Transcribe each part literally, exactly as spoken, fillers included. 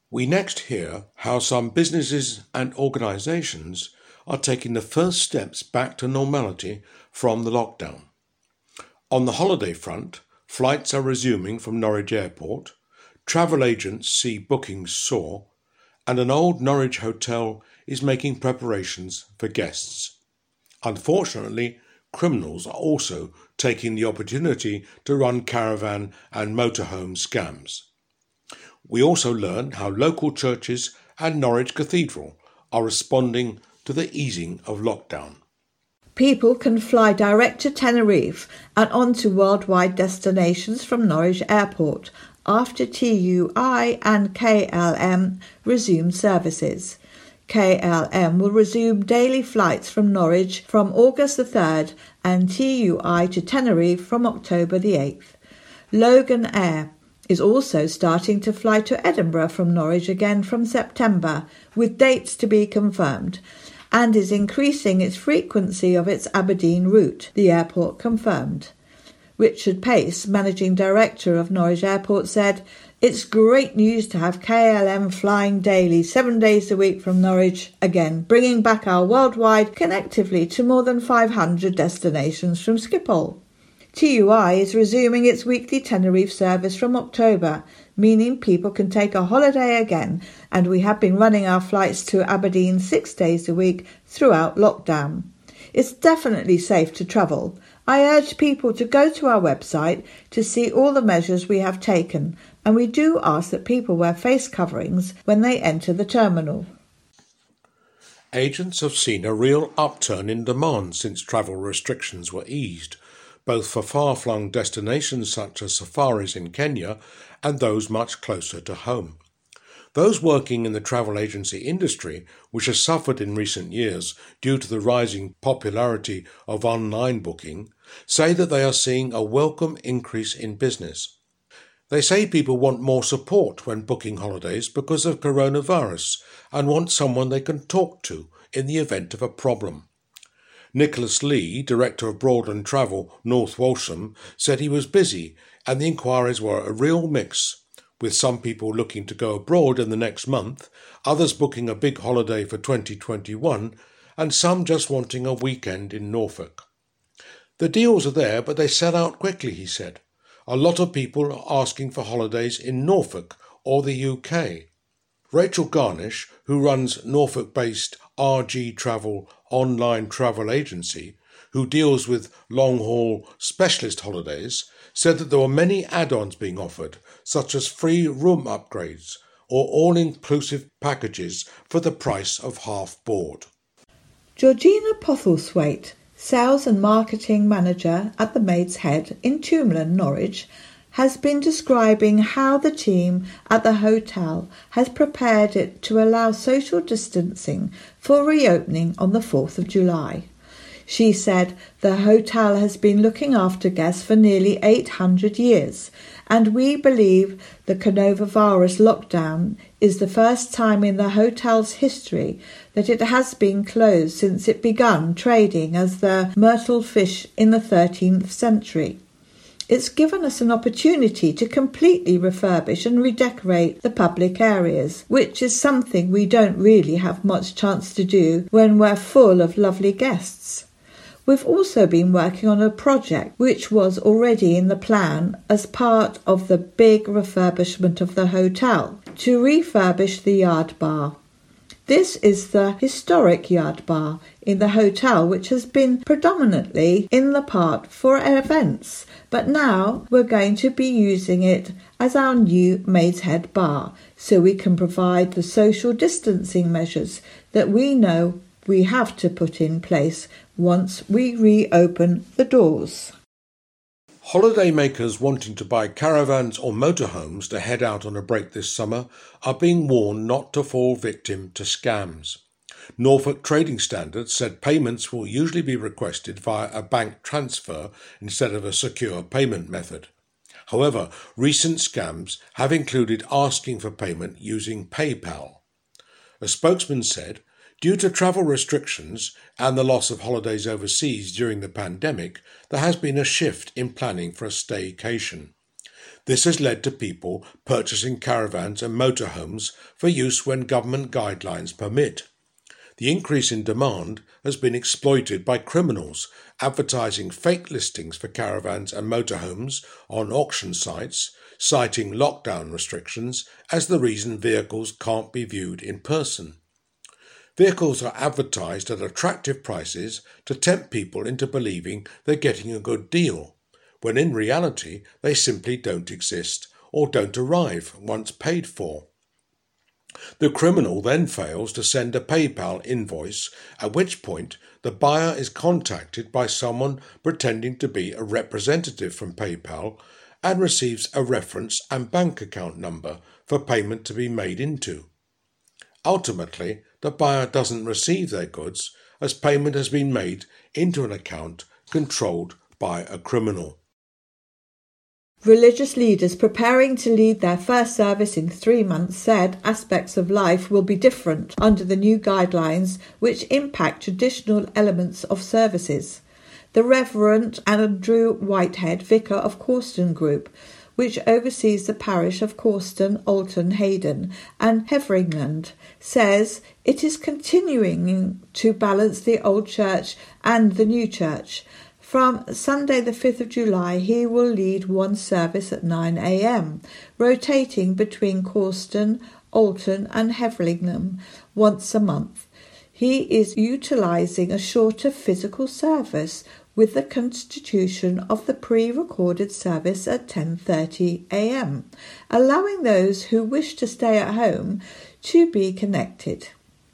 We next hear how some businesses and organisations are taking the first steps back to normality from the lockdown. On the holiday front, flights are resuming from Norwich Airport, travel agents see bookings soar, and an old Norwich hotel is making preparations for guests. Unfortunately, criminals are also taking the opportunity to run caravan and motorhome scams. We also learn how local churches and Norwich Cathedral are responding to the easing of lockdown. People can fly direct to Tenerife and on to worldwide destinations from Norwich Airport after T U I and K L M resume services. K L M will resume daily flights from Norwich from August the third and T U I to Tenerife from October the eighth. Logan Air is also starting to fly to Edinburgh from Norwich again from September, with dates to be confirmed, and is increasing its frequency of its Aberdeen route, the airport confirmed. Richard Pace, Managing Director of Norwich Airport, said, "It's great news to have K L M flying daily, seven days a week from Norwich again, bringing back our worldwide connectivity to more than five hundred destinations from Schiphol. T U I is resuming its weekly Tenerife service from October, meaning people can take a holiday again, and we have been running our flights to Aberdeen six days a week throughout lockdown. It's definitely safe to travel. I urge people to go to our website to see all the measures we have taken, and we do ask that people wear face coverings when they enter the terminal." Agents have seen a real upturn in demand since travel restrictions were eased, both for far-flung destinations such as safaris in Kenya and those much closer to home. Those working in the travel agency industry, which has suffered in recent years due to the rising popularity of online booking, say that they are seeing a welcome increase in business. They say people want more support when booking holidays because of coronavirus and want someone they can talk to in the event of a problem. Nicholas Lee, Director of Broadland Travel, North Walsham, said he was busy and the inquiries were a real mix, with some people looking to go abroad in the next month, others booking a big holiday for twenty twenty-one, and some just wanting a weekend in Norfolk. "The deals are there, but they sell out quickly," he said. "A lot of people are asking for holidays in Norfolk or the U K." Rachel Garnish, who runs Norfolk-based R G Travel online travel agency, who deals with long-haul specialist holidays, said that there were many add-ons being offered, such as free room upgrades or all-inclusive packages for the price of half board. Georgina Postlethwaite, Sales and Marketing Manager at the Maid's Head in Toomland, Norwich, has been describing how the team at the hotel has prepared it to allow social distancing for reopening on the fourth of July. She said the hotel has been looking after guests for nearly eight hundred years, and we believe the coronavirus lockdown is the first time in the hotel's history that it has been closed since it began trading as the Myrtle Fish in the thirteenth century. It's given us an opportunity to completely refurbish and redecorate the public areas, which is something we don't really have much chance to do when we're full of lovely guests. We've also been working on a project which was already in the plan as part of the big refurbishment of the hotel, to refurbish the yard bar. This is the historic yard bar in the hotel, which has been predominantly in the park for events, but now we're going to be using it as our new Maid's Head bar, so we can provide the social distancing measures that we know we have to put in place once we reopen the doors. Holidaymakers wanting to buy caravans or motorhomes to head out on a break this summer are being warned not to fall victim to scams. Norfolk Trading Standards said payments will usually be requested via a bank transfer instead of a secure payment method. However, recent scams have included asking for payment using PayPal. A spokesman said, "Due to travel restrictions and the loss of holidays overseas during the pandemic, there has been a shift in planning for a staycation. This has led to people purchasing caravans and motorhomes for use when government guidelines permit. The increase in demand has been exploited by criminals advertising fake listings for caravans and motorhomes on auction sites, citing lockdown restrictions as the reason vehicles can't be viewed in person. Vehicles are advertised at attractive prices to tempt people into believing they're getting a good deal, when in reality they simply don't exist or don't arrive once paid for. The criminal then fails to send a PayPal invoice, at which point the buyer is contacted by someone pretending to be a representative from PayPal and receives a reference and bank account number for payment to be made into. Ultimately, the buyer doesn't receive their goods as payment has been made into an account controlled by a criminal. Religious leaders preparing to lead their first service in three months said aspects of life will be different under the new guidelines which impact traditional elements of services. The Reverend Andrew Whitehead, vicar of Corston Group, which oversees the parish of Corston, Alton, Hayden and Heveringland, says it is continuing to balance the old church and the new church. From Sunday the fifth of July, he will lead one service at nine a m, rotating between Corston, Alton and Heveringland once a month. He is utilising a shorter physical service with the constitution of the pre-recorded service at ten thirty a m, allowing those who wish to stay at home to be connected.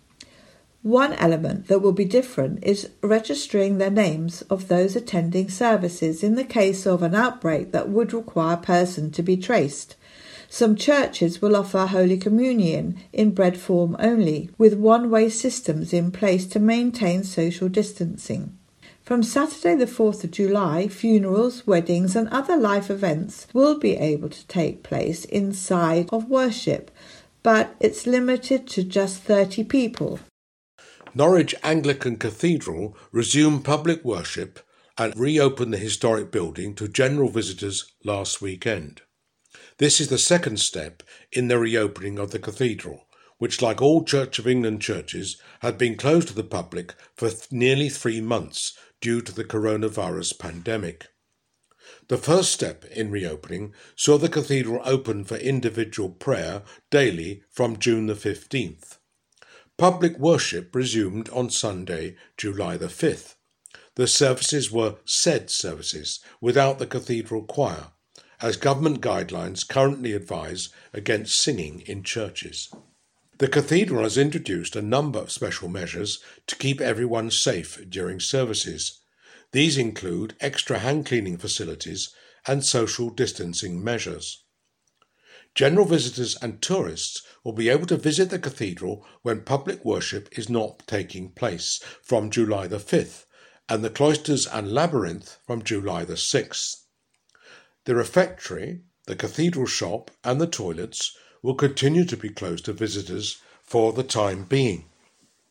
One element that will be different is registering the names of those attending services in the case of an outbreak that would require a person to be traced. Some churches will offer Holy Communion in bread form only, with one-way systems in place to maintain social distancing. From Saturday the fourth of July, funerals, weddings and other life events will be able to take place inside of worship, but it's limited to just thirty people. Norwich Anglican Cathedral resumed public worship and reopened the historic building to general visitors last weekend. This is the second step in the reopening of the cathedral, which, like all Church of England churches, had been closed to the public for th- nearly three months due to the coronavirus pandemic. The first step in reopening saw the cathedral open for individual prayer daily from June the fifteenth. Public worship resumed on Sunday, July the fifth. The services were said services without the cathedral choir, as government guidelines currently advise against singing in churches. The cathedral has introduced a number of special measures to keep everyone safe during services. These include extra hand cleaning facilities and social distancing measures. General visitors and tourists will be able to visit the cathedral when public worship is not taking place from July the fifth, and the cloisters and labyrinth from July the sixth. The refectory, the cathedral shop and the toilets will continue to be closed to visitors for the time being.